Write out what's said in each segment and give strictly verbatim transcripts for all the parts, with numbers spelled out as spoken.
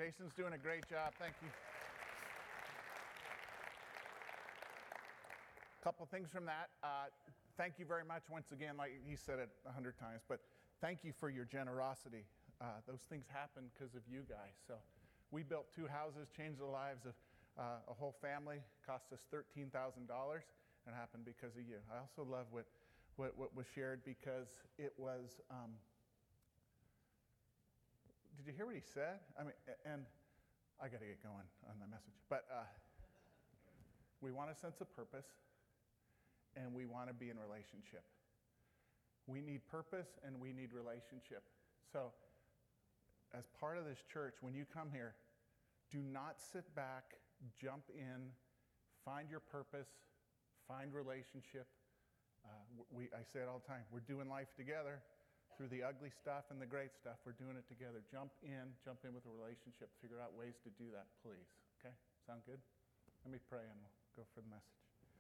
Jason's doing a great job. Thank you. A couple things from that. Uh, thank you very much once again, like he said it a hundred times, but thank you for your generosity. Uh, those things happen because of you guys. So we built two houses, changed the lives of uh, a whole family, cost us thirteen thousand dollars, and it happened because of you. I also love what, what, what was shared because it was, um, did you hear what he said? I mean, and I got to get going on the message, but uh, we want a sense of purpose. And we want to be in relationship. We need purpose and we need relationship. So as part of this church, when you come here, do not sit back, jump in, find your purpose, find relationship. Uh, we, I say it all the time, we're doing life together through the ugly stuff and the great stuff. We're doing it together. Jump in, jump in with a relationship. Figure out ways to do that, please. Okay? Sound good? Let me pray and we'll go for the message.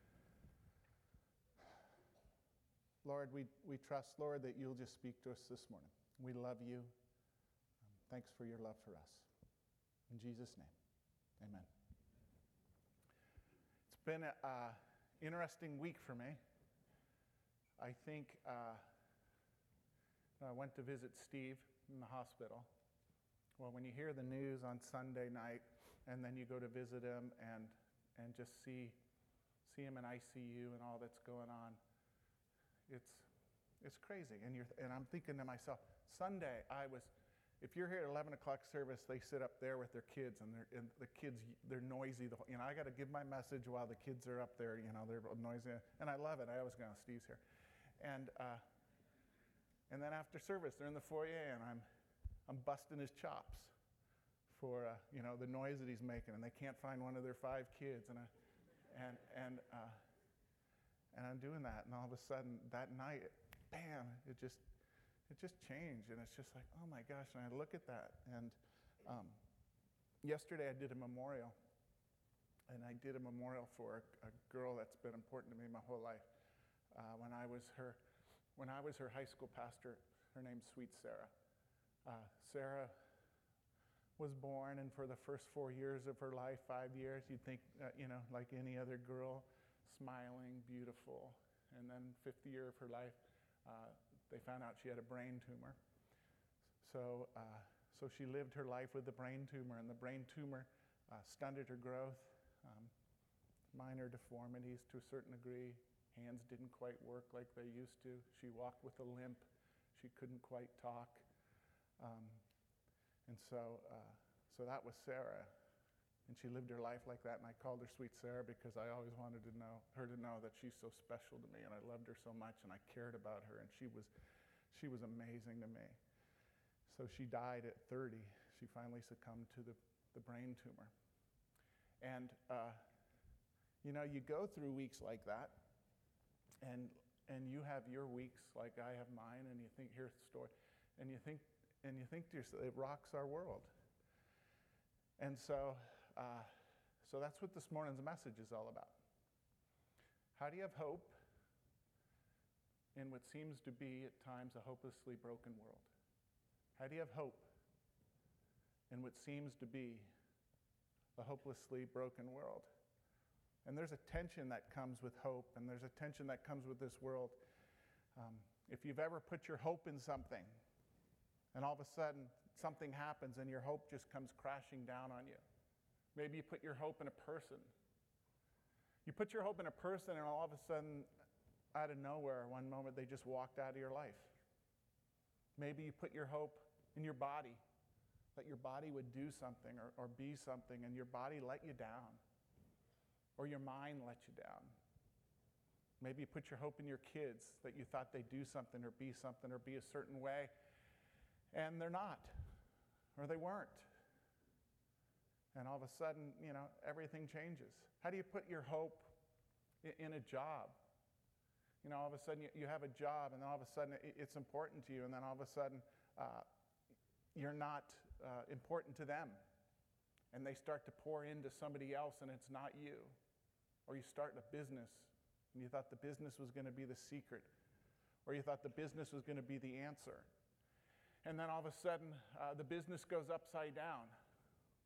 Lord, we, we trust, Lord, that you'll just speak to us this morning. We love you. Um, thanks for your love for us. In Jesus' name, amen. It's been an uh, interesting week for me. I think uh, I went to visit Steve in the hospital. Well, when you hear the news on Sunday night, and then you go to visit him and and just see see him in I C U and all that's going on, It's it's crazy. And you're and I'm thinking to myself, Sunday I was, if you're here at eleven o'clock service, they sit up there with their kids and they're and the kids they're noisy. The whole, you know, I got to give my message while the kids are up there. You know, they're noisy, and I love it. I always go, oh, Steve's here, and uh, and then after service, they're in the foyer, and I'm I'm busting his chops for uh, you know the noise that he's making, and they can't find one of their five kids, and I, and and. Uh, And I'm doing that, and all of a sudden, that night, bam, it just it just changed. And it's just like, oh my gosh, and I look at that. And um, yesterday I did a memorial, and I did a memorial for a, a girl that's been important to me my whole life. Uh, when I was her when I was her high school pastor, her name's Sweet Sarah. Uh, Sarah was born, and for the first four years of her life, five years, you'd think, uh, you know, like any other girl, smiling, beautiful. And then fifth year of her life, uh, they found out she had a brain tumor. So uh, so she lived her life with the brain tumor, and the brain tumor uh, stunted her growth, um, minor deformities to a certain degree. Hands didn't quite work like they used to. She walked with a limp. She couldn't quite talk. Um, and so uh, so that was Sarah. And she lived her life like that, and I called her Sweet Sarah because I always wanted to know her to know that she's so special to me, and I loved her so much, and I cared about her, and she was, she was amazing to me. So she died at thirty. She finally succumbed to the, the brain tumor. And uh, you know, you go through weeks like that, and and you have your weeks like I have mine, and you think, here's the story, and you think and you think to yourself, it rocks our world. And so, uh, so that's what this morning's message is all about. How do you have hope in what seems to be at times a hopelessly broken world? How do you have hope in what seems to be a hopelessly broken world? And there's a tension that comes with hope, and there's a tension that comes with this world. Um, if you've ever put your hope in something, and all of a sudden something happens and your hope just comes crashing down on you. Maybe you put your hope in a person. You put your hope in a person, and all of a sudden, out of nowhere, one moment they just walked out of your life. Maybe you put your hope in your body, that your body would do something or, or be something, and your body let you down, or your mind let you down. Maybe you put your hope in your kids, that you thought they'd do something or be something or be a certain way, and they're not, or they weren't. And all of a sudden, you know, everything changes. How do you put your hope in a job? You know, all of a sudden you have a job, and then all of a sudden it's important to you, and then all of a sudden uh, you're not uh, important to them. And they start to pour into somebody else, and it's not you. Or you start a business, and you thought the business was going to be the secret, or you thought the business was going to be the answer. And then all of a sudden, uh, the business goes upside down.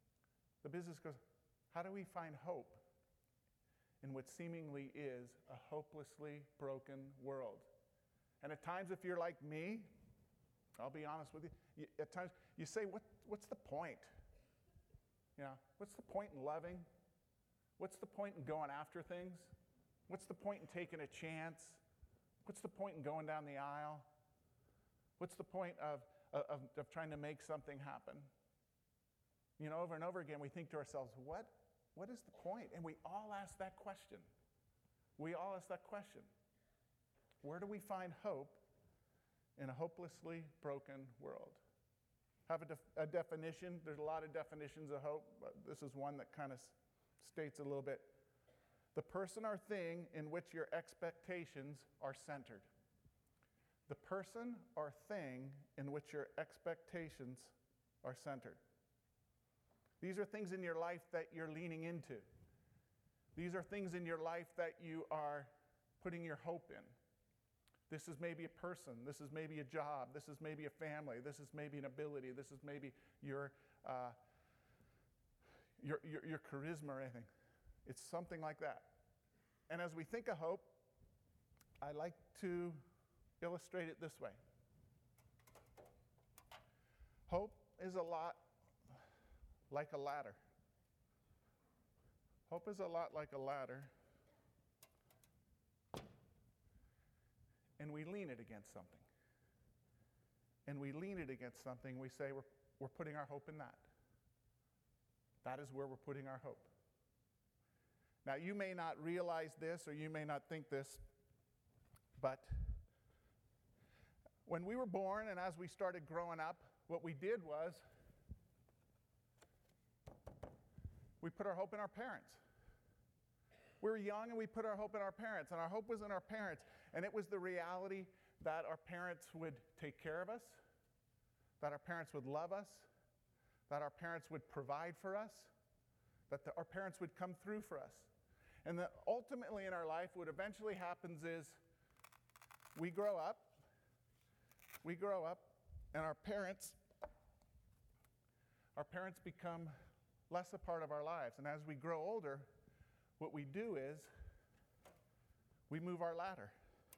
The business goes, how do we find hope in what seemingly is a hopelessly broken world? And at times, if you're like me, I'll be honest with you, you at times you say, what, what's the point? You know, what's the point in loving? What's the point in going after things? What's the point in taking a chance? What's the point in going down the aisle? What's the point of, of, of trying to make something happen? You know, over and over again, we think to ourselves, what, what is the point? And we all ask that question. We all ask that question. Where do we find hope in a hopelessly broken world? Have a, def- a definition. There's a lot of definitions of hope, but this is one that kind of s- states a little bit. The person or thing in which your expectations are centered. The person or thing in which your expectations are centered. These are things in your life that you're leaning into. These are things in your life that you are putting your hope in. This is maybe a person. This is maybe a job. This is maybe a family. This is maybe an ability. This is maybe your, uh, your, your, your charisma or anything. It's something like that. And as we think of hope, I like to illustrate it this way. Hope is a lot like a ladder. Hope is a lot like a ladder. And we lean it against something. And we lean it against something, we say we're, we're putting our hope in that. That is where we're putting our hope. Now, you may not realize this or you may not think this, but when we were born and as we started growing up, what we did was we put our hope in our parents. We were young and we put our hope in our parents, and our hope was in our parents. And it was the reality that our parents would take care of us, that our parents would love us, that our parents would provide for us, that the, our parents would come through for us. And that ultimately in our life, what eventually happens is we grow up, we grow up, and our parents, our parents become less a part of our lives. And as we grow older, what we do is we move our ladder.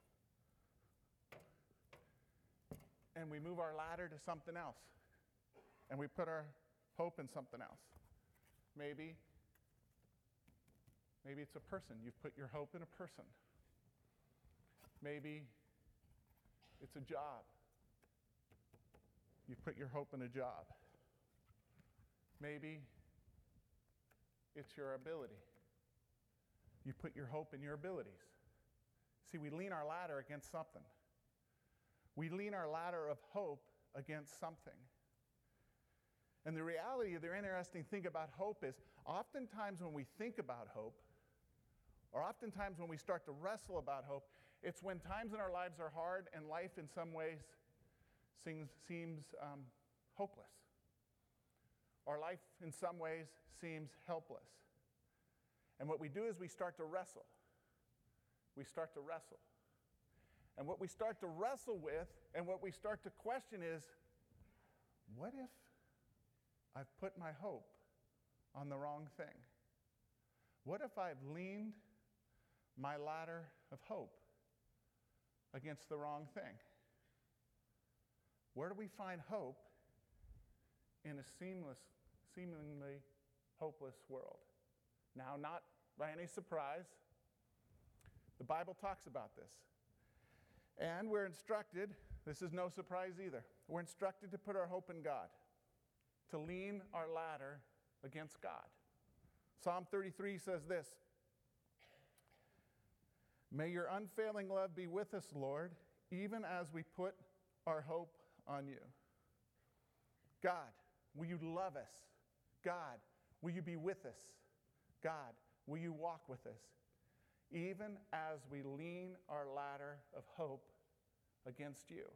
And we move our ladder to something else. And we put our hope in something else. Maybe, maybe it's a person. You've put your hope in a person. Maybe it's a job. You've put your hope in a job. Maybe it's your ability. You put your hope in your abilities. See, we lean our ladder against something. We lean our ladder of hope against something. And the reality, the interesting thing about hope is, oftentimes when we think about hope, or oftentimes when we start to wrestle about hope, it's when times in our lives are hard and life in some ways seems, seems um, hopeless. Or life in some ways seems helpless. And what we do is we start to wrestle. We start to wrestle. And what we start to wrestle with and what we start to question is, what if I've put my hope on the wrong thing? What if I've leaned my ladder of hope against the wrong thing? Where do we find hope in a seamless, seemingly hopeless world? Now, not by any surprise, the Bible talks about this. And we're instructed, this is no surprise either, we're instructed to put our hope in God, to lean our ladder against God. Psalm thirty-three says this, "May your unfailing love be with us, Lord, even as we put our hope on you." God, will you love us? God, will you be with us? God, will you walk with us? Even as we lean our ladder of hope against you.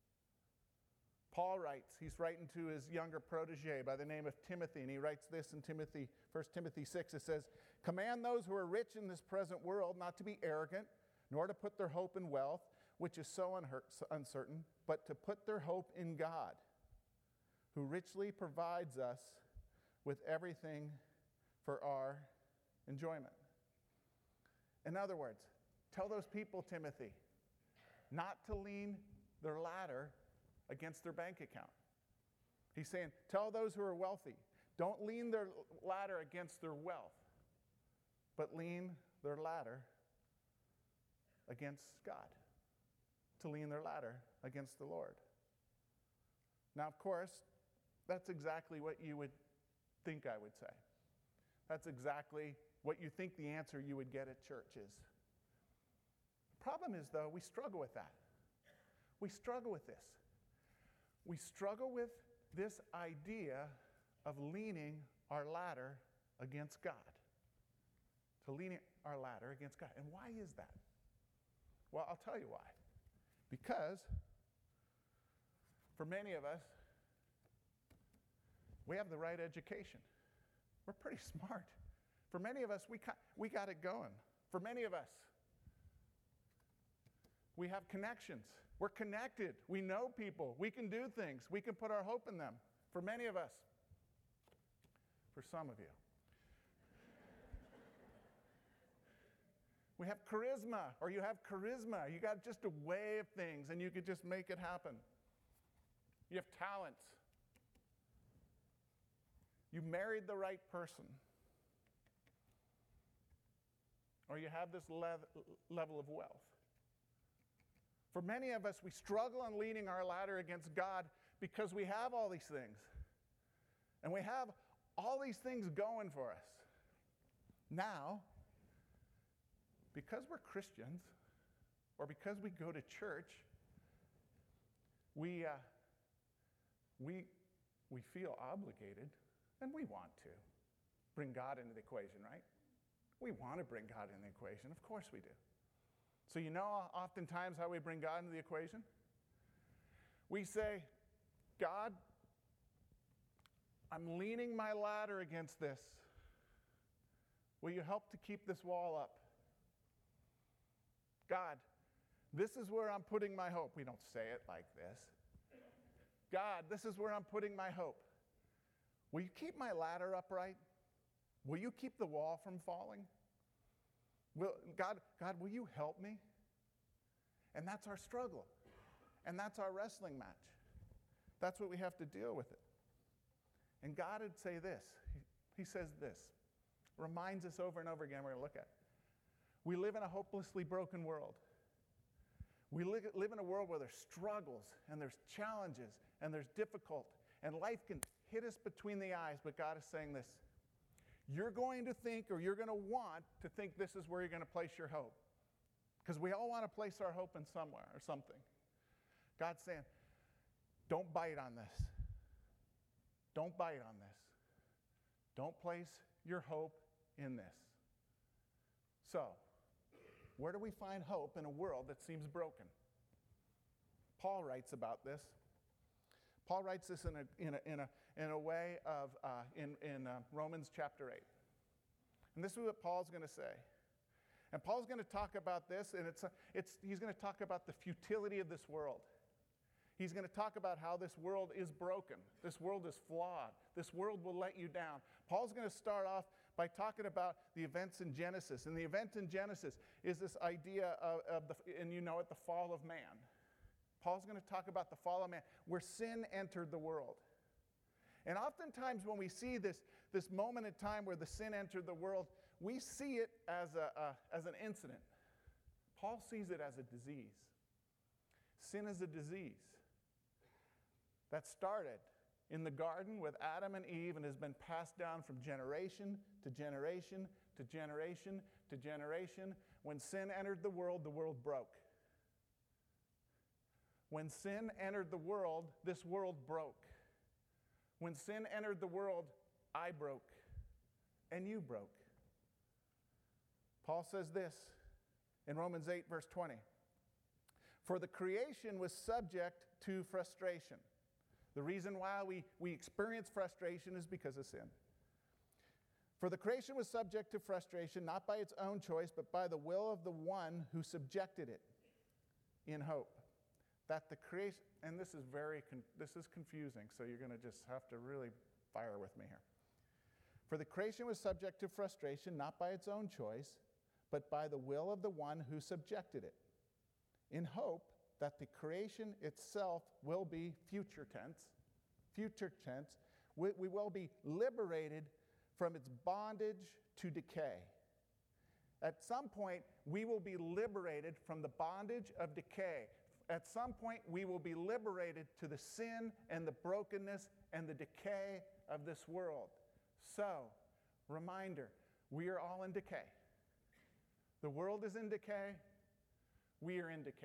Paul writes, he's writing to his younger protege by the name of Timothy, and he writes this in Timothy, First Timothy six. It says, "Command those who are rich in this present world not to be arrogant, nor to put their hope in wealth, which is so uncertain, but to put their hope in God, who richly provides us with everything for our enjoyment. In other words, tell those people, Timothy, not to lean their ladder against their bank account. He's saying, tell those who are wealthy, don't lean their ladder against their wealth, but lean their ladder against God, to lean their ladder against the Lord. Now, of course, that's exactly what you would think I would say. That's exactly what you think the answer you would get at church is. The problem is, though, we struggle with that. We struggle with this. We struggle with this idea of leaning our ladder against God. To lean our ladder against God. And why is that? Well, I'll tell you why. Because for many of us, we have the right education. We're pretty smart. For many of us, we got, we got it going. For many of us, we have connections. We're connected. We know people. We can do things. We can put our hope in them. For many of us. For some of you. We have charisma, or you have charisma. You got just a way of things, and you could just make it happen. You have talents. You married the right person. Or you have this lev- level of wealth. For many of us, we struggle on leaning our ladder against God because we have all these things. And we have all these things going for us. Now, because we're Christians, or because we go to church, we, uh, we, we feel obligated, and we want to bring God into the equation, right? We want to bring God into the equation. Of course we do. So you know oftentimes how we bring God into the equation? We say, God, I'm leaning my ladder against this. Will you help to keep this wall up? God, this is where I'm putting my hope. We don't say it like this. God, this is where I'm putting my hope. Will you keep my ladder upright? Will you keep the wall from falling? Will, God, God, will you help me? And that's our struggle. And that's our wrestling match. That's what we have to deal with it. And God would say this. He, he says this. Reminds us over and over again, we're going to look at it. We live in a hopelessly broken world. We live, live in a world where there's struggles and there's challenges and there's difficult and life can hit us between the eyes, but God is saying this. You're going to think, or you're going to want to think this is where you're going to place your hope. Because we all want to place our hope in somewhere or something. God's saying, don't bite on this. Don't bite on this. Don't place your hope in this. So, where do we find hope in a world that seems broken? Paul writes about this. Paul writes this in a, in a, in a, in a way of, uh, in, in uh, Romans chapter eight. And this is what Paul's going to say. And Paul's going to talk about this, and it's, a, it's, he's going to talk about the futility of this world. He's going to talk about how this world is broken. This world is flawed. This world will let you down. Paul's going to start off by talking about the events in Genesis. And the event in Genesis is this idea of, of the, and you know it, the fall of man. Paul's going to talk about the fall of man, where sin entered the world. And oftentimes when we see this, this moment in time where the sin entered the world, we see it as, a, a, as an incident. Paul sees it as a disease. Sin is a disease that started in the garden with Adam and Eve and has been passed down from generation to generation to generation to generation. When sin entered the world, the world broke. When sin entered the world, this world broke. When sin entered the world, I broke, and you broke. Paul says this in Romans eight, verse twenty. For the creation was subject to frustration. The reason why we, we experience frustration is because of sin. For the creation was subject to frustration, not by its own choice, but by the will of the one who subjected it, in hope that the creation, and this is very, this is confusing, so you're going to just have to really fire with me here. For the creation was subject to frustration, not by its own choice, but by the will of the one who subjected it, in hope that the creation itself will be future tense, future tense, we, we will be liberated from its bondage to decay. At some point, we will be liberated from the bondage of decay. At some point, we will be liberated to the sin and the brokenness and the decay of this world. So, reminder, we are all in decay. The world is in decay. We are in decay.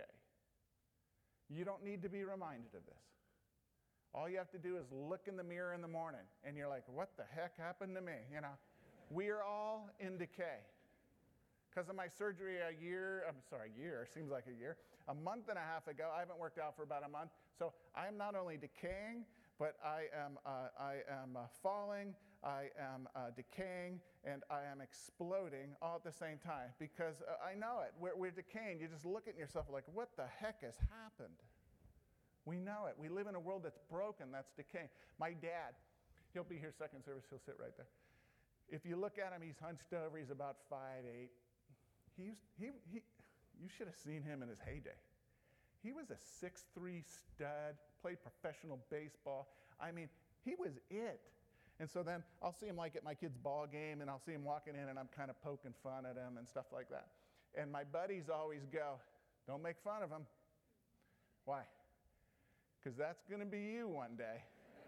You don't need to be reminded of this. All you have to do is look in the mirror in the morning, and you're like, what the heck happened to me? You know, we are all in decay. Because of my surgery a year, I'm sorry, a year, seems like a year, a month and a half ago, I haven't worked out for about a month, so I am not only decaying, but I am, uh, I am uh, falling, I am uh, decaying, and I am exploding all at the same time, because uh, I know it. We're, we're decaying. You just look at yourself like, what the heck has happened? We know it. We live in a world that's broken, that's decaying. My dad, he'll be here second service, he'll sit right there. If you look at him, he's hunched over, he's about five eight. He used, he, he, you should have seen him in his heyday. He was a six three stud, played professional baseball. I mean, he was it. And so then I'll see him like at my kid's ball game, and I'll see him walking in, and I'm kind of poking fun at him and stuff like that. And my buddies always go, don't make fun of him. Why? Because that's going to be you one day.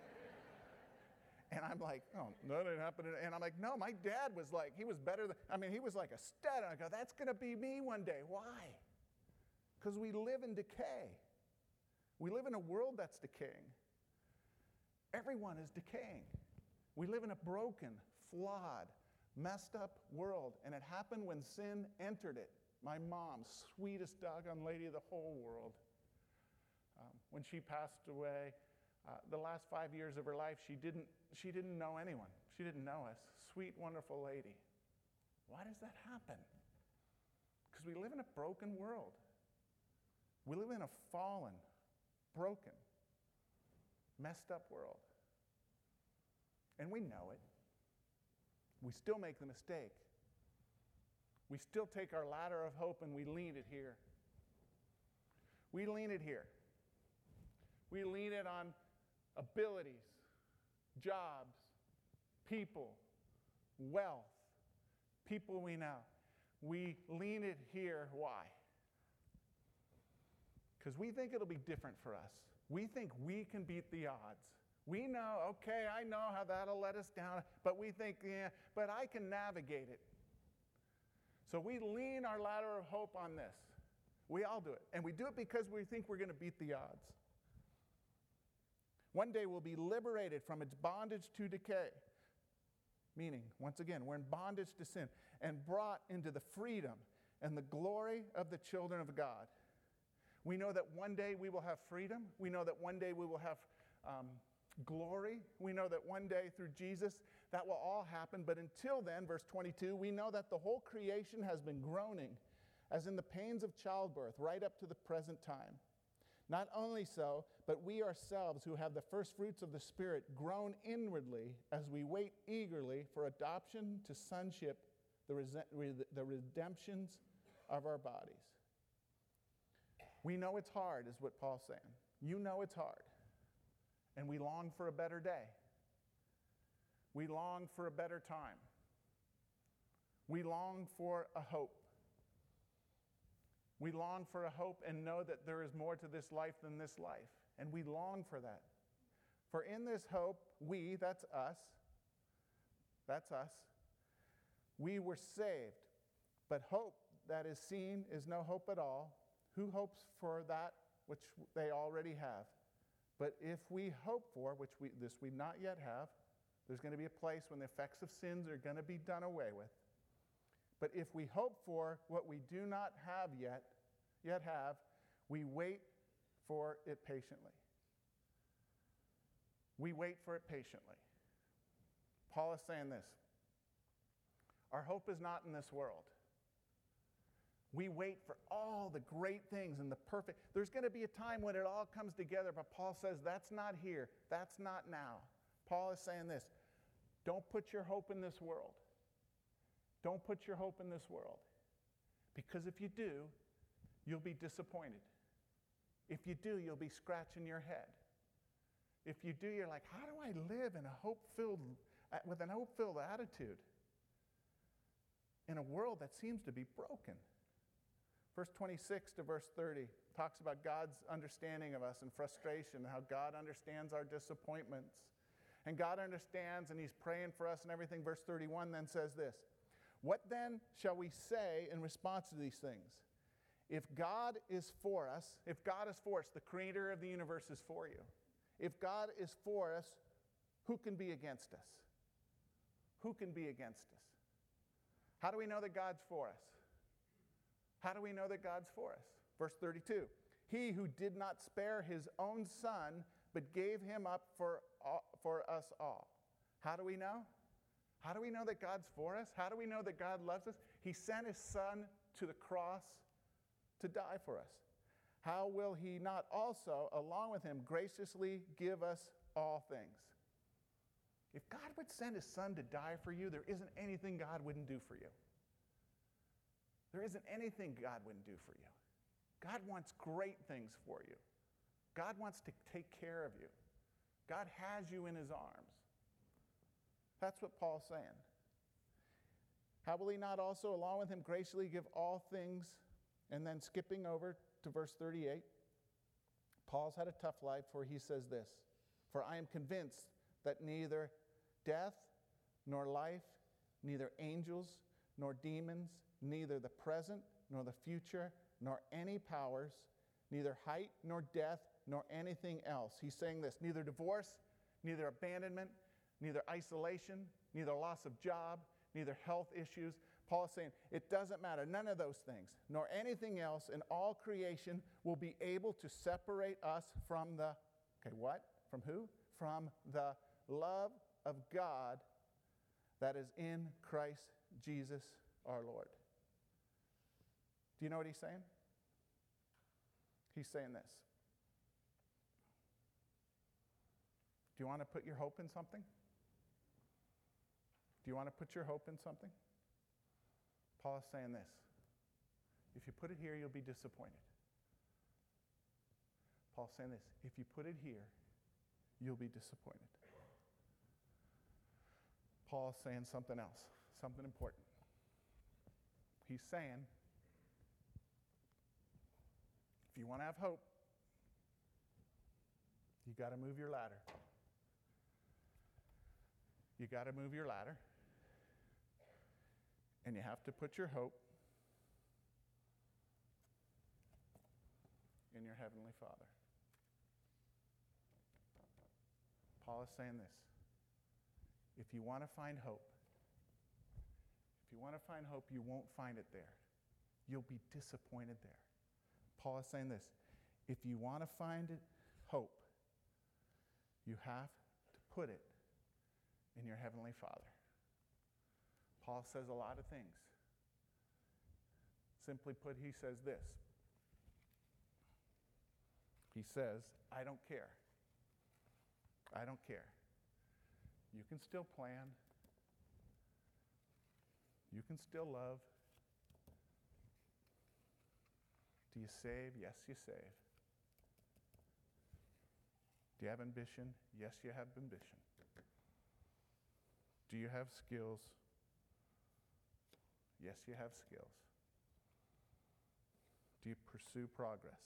And I'm like, oh, no, that didn't happen. And I'm like, no, my dad was like, he was better than, I mean, he was like a stud. And I go, that's going to be me one day. Why? Because we live in decay. We live in a world that's decaying. Everyone is decaying. We live in a broken, flawed, messed up world. And it happened when sin entered it. My mom, sweetest doggone lady of the whole world. Um, when she passed away, uh, the last five years of her life, she didn't, she didn't know anyone. She didn't know us. Sweet, wonderful lady. Why does that happen? Because we live in a broken world. We live in a fallen, broken, messed up world. And we know it. We still make the mistake. We still take our ladder of hope and we lean it here. We lean it here. We lean it on abilities, jobs, people, wealth, people we know. We lean it here. Why? Because we think it'll be different for us. We think we can beat the odds. We know, okay, I know how that'll let us down, but we think, yeah, but I can navigate it. So we lean our ladder of hope on this. We all do it. And we do it because we think we're going to beat the odds. One day we'll be liberated from its bondage to decay. Meaning, once again, we're in bondage to sin and brought into the freedom and the glory of the children of God. We know that one day we will have freedom. We know that one day we will have um, glory. We know that one day through Jesus that will all happen. But until then, verse twenty-two, we know that the whole creation has been groaning as in the pains of childbirth right up to the present time. Not only so, but we ourselves who have the first fruits of the Spirit groan inwardly as we wait eagerly for adoption to sonship, the, res- the redemptions of our bodies. We know it's hard, is what Paul's saying. You know it's hard. And we long for a better day. We long for a better time. We long for a hope. We long for a hope and know that there is more to this life than this life. And we long for that. For in this hope, we, that's us, that's us, we were saved. But hope that is seen is no hope at all. Who hopes for that which they already have? But if we hope for, which we, this we not yet have, there's going to be a place when the effects of sins are going to be done away with. But if we hope for what we do not have yet, yet have, we wait for it patiently. We wait for it patiently. Paul is saying this. Our hope is not in this world. We wait for all the great things and the perfect. There's going to be a time when it all comes together, but Paul says that's not here. That's not now. Paul is saying this. Don't put your hope in this world. Don't put your hope in this world. Because if you do, you'll be disappointed. If you do, you'll be scratching your head. If you do, you're like, how do I live in a hope-filled, with an hope-filled attitude in a world that seems to be broken? Verse twenty-six to verse thirty talks about God's understanding of us and frustration, how God understands our disappointments. And God understands, and he's praying for us and everything. Verse thirty-one then says this, what then shall we say in response to these things? If God is for us, if God is for us, the creator of the universe is for you. If God is for us, who can be against us? Who can be against us? How do we know that God's for us? How do we know that God's for us? Verse thirty-two, he who did not spare his own son, but gave him up for, all, for us all. How do we know? How do we know that God's for us? How do we know that God loves us? He sent his son to the cross to die for us. How will he not also, along with him, graciously give us all things? If God would send his son to die for you, there isn't anything God wouldn't do for you. There isn't anything God wouldn't do for you. God wants great things for you. God wants to take care of you. God has you in his arms. That's what Paul's saying. How will he not also, along with him, graciously give all things? And then skipping over to verse thirty-eight, Paul's had a tough life, for he says this, for I am convinced that neither death nor life, neither angels nor demons, neither the present nor the future, nor any powers, neither height nor depth, nor anything else. He's saying this, neither divorce, neither abandonment, neither isolation, neither loss of job, neither health issues. Paul is saying, it doesn't matter, none of those things, nor anything else in all creation will be able to separate us from the, okay, what? From who? From the love of God that is in Christ Jesus our Lord. Do you know what he's saying? He's saying this. Do you want to put your hope in something? Do you want to put your hope in something? Paul is saying this. If you put it here, you'll be disappointed. Paul's saying this. If you put it here, you'll be disappointed. Paul's saying something else, something important. He's saying, if you want to have hope, you got to move your ladder. You got to move your ladder. And you have to put your hope in your Heavenly Father. Paul is saying this. If you want to find hope, if you want to find hope, you won't find it there. You'll be disappointed there. Paul is saying this. If you want to find it, hope, you have to put it in your Heavenly Father. Paul says a lot of things. Simply put, he says this. He says, I don't care. I don't care. You can still plan. You can still love. Do you save? Yes, you save. Do you have ambition? Yes, you have ambition. Do you have skills? Yes, you have skills. Do you pursue progress?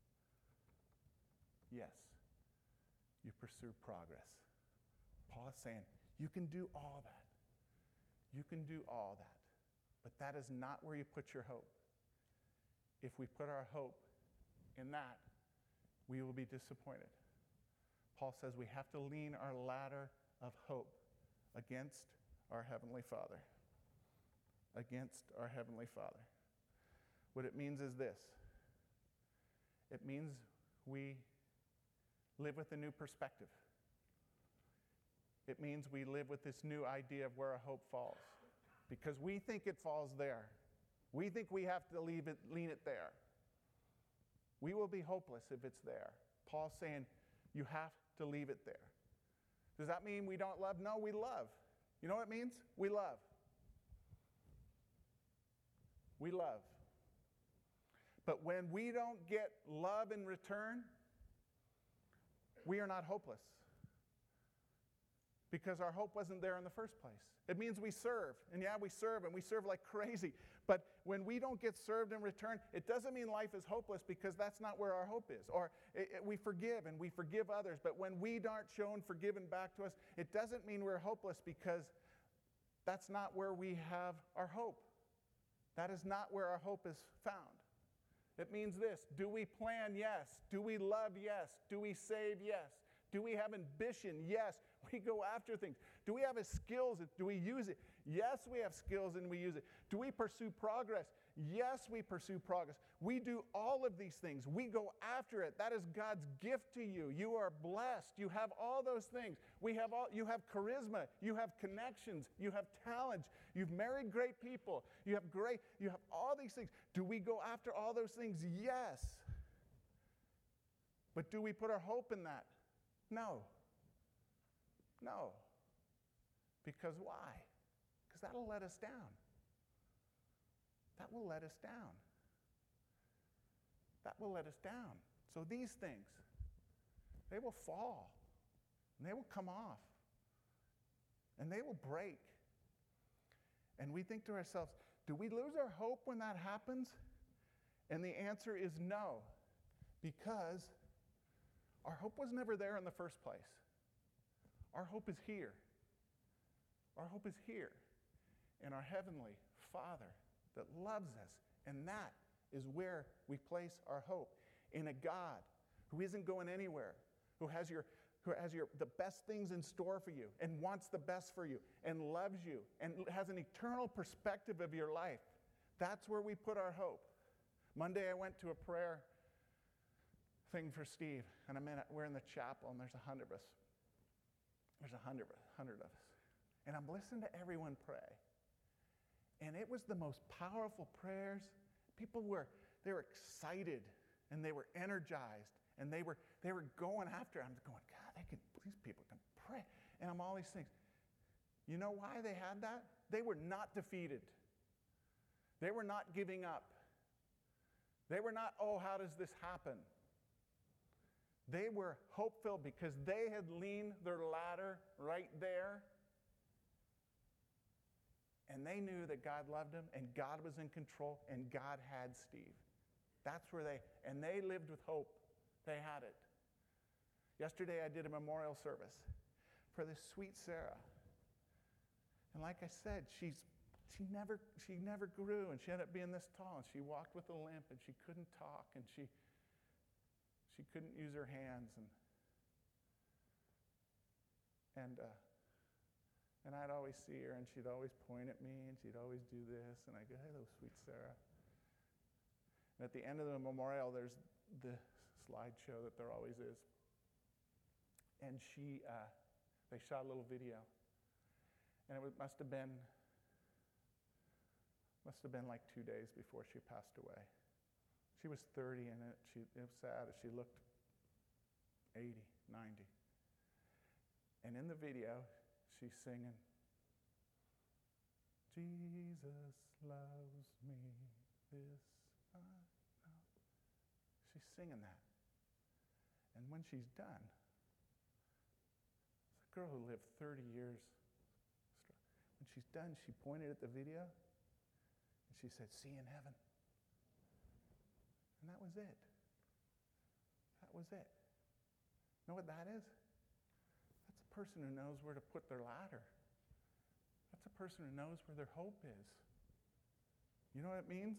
Yes, you pursue progress. Paul is saying, you can do all that. You can do all that. But that is not where you put your hope. If we put our hope in that, we will be disappointed. Paul says we have to lean our ladder of hope against our Heavenly Father. Against our Heavenly Father. What it means is this. It means we live with a new perspective. It means we live with this new idea of where our hope falls. Because we think it falls there. We think we have to leave it, lean it there. We will be hopeless if it's there. Paul's saying you have to leave it there. Does that mean we don't love? No, we love. You know what it means? We love. We love. But when we don't get love in return, we are not hopeless. Because our hope wasn't there in the first place. It means we serve. And yeah, we serve, and we serve like crazy. But when we don't get served in return, it doesn't mean life is hopeless, because that's not where our hope is. Or it, it, we forgive, and we forgive others. But when we aren't shown forgiven back to us, it doesn't mean we're hopeless, because that's not where we have our hope. That is not where our hope is found. It means this: do we plan? Yes. Do we love? Yes. Do we save? Yes. Do we have ambition? Yes. We go after things. Do we have a skills? Do we use it? Yes, we have skills and we use it. Do we pursue progress? Yes, we pursue progress. We do all of these things. We go after it. That is God's gift to you. You are blessed. You have all those things. We have all, you have charisma. You have connections. You have talents. You've married great people. You have great, you have all these things. Do we go after all those things? Yes. But do we put our hope in that? No. No. Because why? Because that'll let us down. That will let us down. That will let us down. So these things, they will fall. And they will come off. And they will break. And we think to ourselves, do we lose our hope when that happens? And the answer is no. Because our hope was never there in the first place. Our hope is here. Our hope is here in our Heavenly Father that loves us. And that is where we place our hope, in a God who isn't going anywhere, who has your who has your the best things in store for you and wants the best for you and loves you and has an eternal perspective of your life. That's where we put our hope. Monday I went to a prayer thing for Steve, and I'm in a, we're in the chapel, and there's a hundred of us. There's a hundred, hundred of us. And I'm listening to everyone pray. And it was the most powerful prayers. People were, they were excited, and they were energized, and they were they were going after it. I'm going, God, they can, these people can pray. And I'm all these things. You know why they had that? They were not defeated. They were not giving up. They were not, oh, how does this happen? They were hope-filled because they had leaned their ladder right there. And they knew that God loved them, and God was in control, and God had Steve. That's where they, and they lived with hope. They had it. Yesterday I did a memorial service for this sweet Sarah. And like I said, she's she never she never grew, and she ended up being this tall, and she walked with a limp, and she couldn't talk, and she she couldn't use her hands, and and uh, and I'd always see her, and she'd always point at me, and she'd always do this, and I go, hello, sweet Sarah. And at the end of the memorial, there's the slideshow that there always is. And she, uh, they shot a little video. And it was, must have been, must have been like two days before she passed away. She was thirty, and it, she, it was sad. She looked eighty, ninety. And in the video, she's singing, Jesus loves me, this I know. She's singing that. And when she's done, it's a girl who lived thirty years. When she's done, she pointed at the video, and she said, see you in heaven. And that was it. That was it. You know what that is? That's a person who knows where to put their ladder. That's a person who knows where their hope is. You know what it means?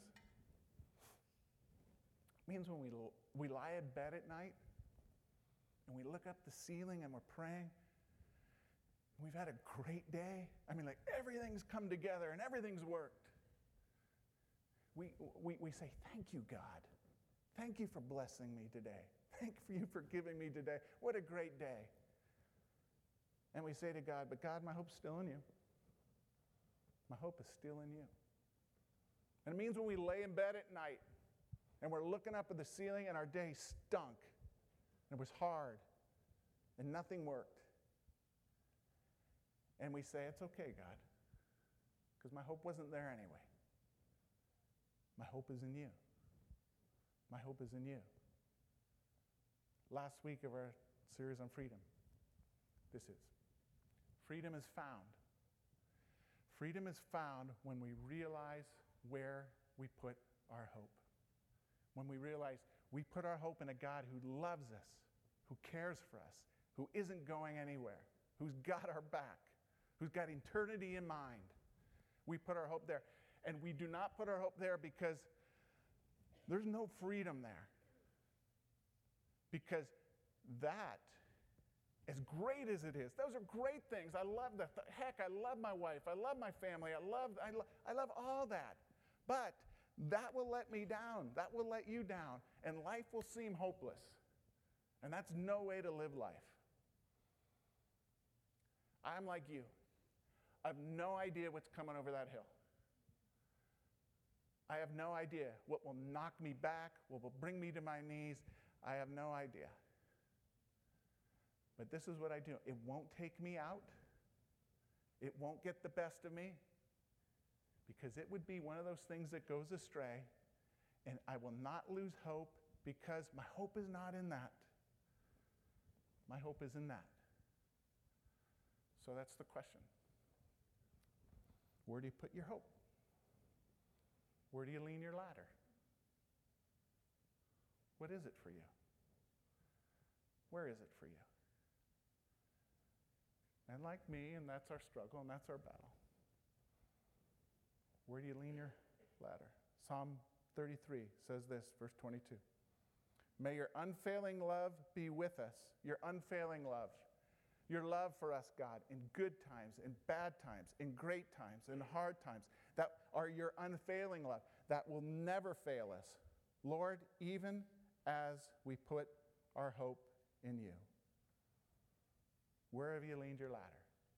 It means when we, we lie in bed at night and we look up the ceiling and we're praying, and we've had a great day. I mean, like everything's come together and everything's worked. We, we, we say, thank you, God. Thank you for blessing me today. Thank you for giving me today. What a great day. And we say to God, but God, my hope's still in you. My hope is still in you. And it means when we lay in bed at night and we're looking up at the ceiling and our day stunk, and it was hard, and nothing worked. And we say, it's okay, God, because my hope wasn't there anyway. My hope is in you. My hope is in you. Last week of our series on freedom, this is. Freedom is found. Freedom is found when we realize where we put our hope. When we realize we put our hope in a God who loves us, who cares for us, who isn't going anywhere, who's got our back, who's got eternity in mind. We put our hope there. And we do not put our hope there because there's no freedom there. Because that, as great as it is, those are great things. I love that. Heck, I love my wife. I love my family. I love, I, lo- I love all that. But that will let me down. That will let you down. And life will seem hopeless. And that's no way to live life. I'm like you. I have no idea what's coming over that hill. I have no idea what will knock me back, what will bring me to my knees. I have no idea. But this is what I do. It won't take me out. It won't get the best of me. Because it would be one of those things that goes astray. And I will not lose hope because my hope is not in that. My hope is in that. So that's the question. Where do you put your hope? Where do you lean your ladder? What is it for you? Where is it for you? And like me, and that's our struggle, and that's our battle. Where do you lean your ladder? Psalm thirty-three says this, verse twenty-two. May your unfailing love be with us, your unfailing love. Your love for us, God, in good times, in bad times, in great times, in hard times, that are your unfailing love, that will never fail us. Lord, even as we put our hope in you. Where have you leaned your ladder?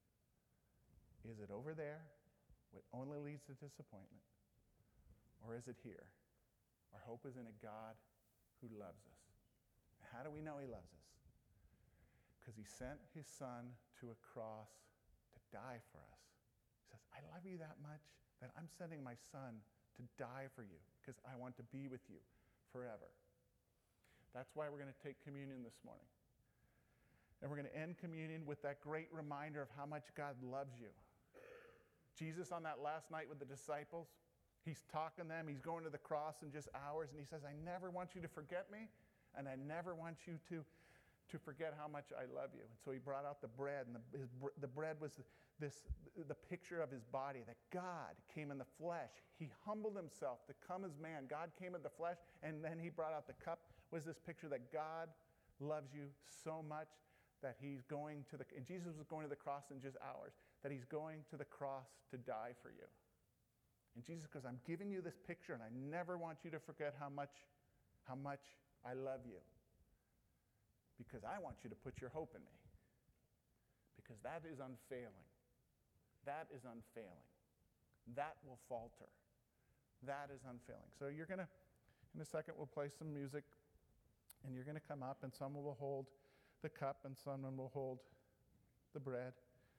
Is it over there, which only leads to disappointment? Or is it here? Our hope is in a God who loves us. How do we know he loves us? Because he sent his son to a cross to die for us. He says, I love you that much that I'm sending my son to die for you because I want to be with you forever. That's why we're going to take communion this morning. And we're going to end communion with that great reminder of how much God loves you. Jesus on that last night with the disciples, he's talking to them, he's going to the cross in just hours, and he says, I never want you to forget me, and I never want you to to forget how much I love you. And so he brought out the bread, and the, his, the bread was this, the picture of his body, that God came in the flesh. He humbled himself to come as man. God came in the flesh, and then he brought out the cup, was this picture that God loves you so much that he's going to the, and Jesus was going to the cross in just hours, that he's going to the cross to die for you. And Jesus goes, I'm giving you this picture, and I never want you to forget how much, how much I love you. Because I want you to put your hope in me. Because that is unfailing. That is unfailing. That will falter. That is unfailing. So you're going to, in a second, we'll play some music, and you're going to come up, and someone will hold the cup, and someone will hold the bread.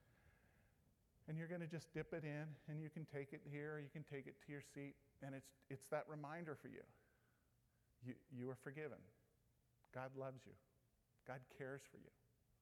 And you're going to just dip it in, and you can take it here, or you can take it to your seat, and it's it's that reminder for you. You, you are forgiven. God loves you. God cares for you.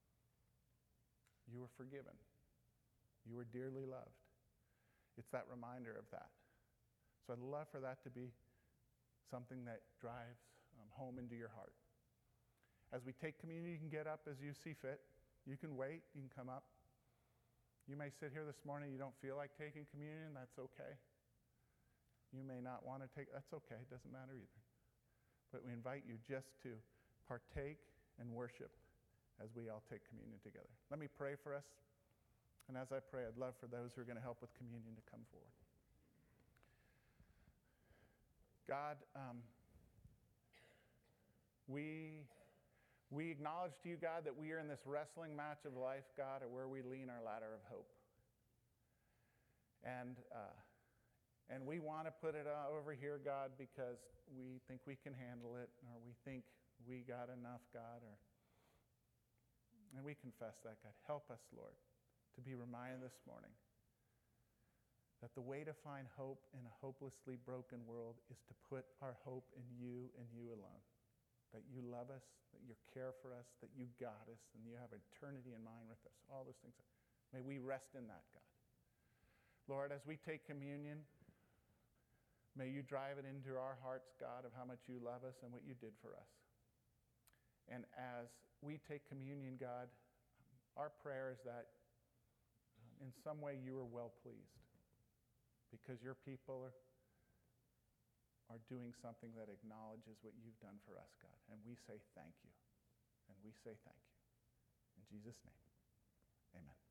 You are forgiven. You are dearly loved. It's that reminder of that. So I'd love for that to be something that drives um, home into your heart. As we take communion, you can get up as you see fit. You can wait. You can come up. You may sit here this morning, you don't feel like taking communion. That's okay. You may not want to take, that's okay. It doesn't matter either. But we invite you just to partake and worship as we all take communion together. Let me pray for us. And as I pray, I'd love for those who are going to help with communion to come forward. God, um, we, we acknowledge to you, God, that we are in this wrestling match of life, God, where we lean our ladder of hope. And, uh, and we want to put it uh, over here, God, because we think we can handle it, or we think we got enough, God, or, and we confess that, God. Help us, Lord. to be reminded this morning that the way to find hope in a hopelessly broken world is to put our hope in you and you alone. That you love us, that you care for us, that you got us, and you have eternity in mind with us. All those things. May we rest in that, God. Lord, as we take communion, may you drive it into our hearts, God, of how much you love us and what you did for us. And as we take communion, God, our prayer is that in some way you are well pleased because your people are, are doing something that acknowledges what you've done for us, God. And we say thank you. And we say thank you. In Jesus' name, amen.